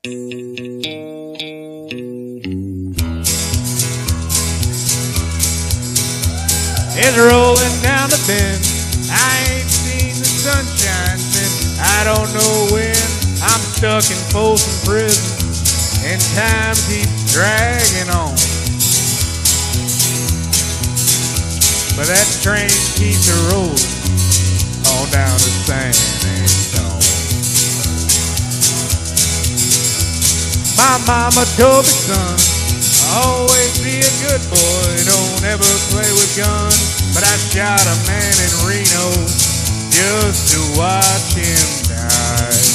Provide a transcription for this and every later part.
It's rolling down the bend. I ain't seen the sunshine since I don't know when. I'm stuck in Folsom Prison and time keeps dragging on. But that train keeps a rolling on down to San Antonio. My mama told me, son, always be a good boy, don't ever play with guns. But I shot a man in Reno just to watch him die.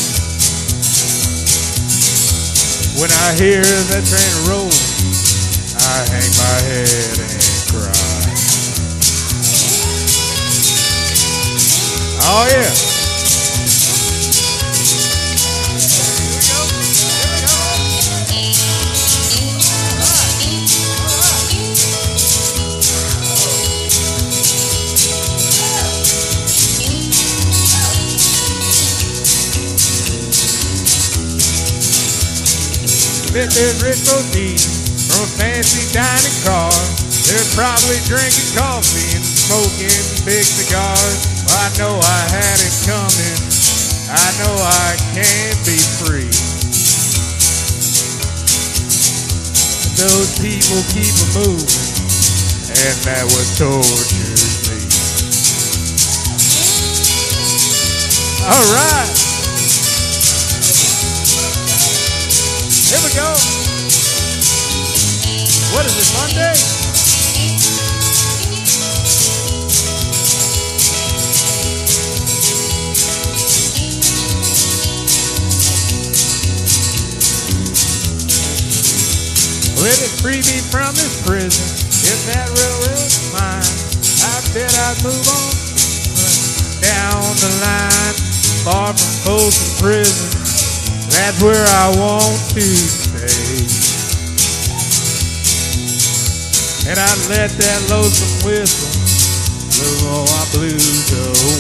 When I hear that train rolling, I hang my head and cry. Oh yeah. There's rich folks eating from a fancy dining car. They're probably drinking coffee and smoking big cigars. Well, I know I had it coming. I know I can't be free. Those people keep moving, and that what tortures me. All right. Here we go. What is it, Monday? Well, if it freed me from this prison, if that railroad's mine, I bet I'd move on down the line, far from Folsom Prison. That's where I want to stay. And I let that lonesome whistle blow all my blues away.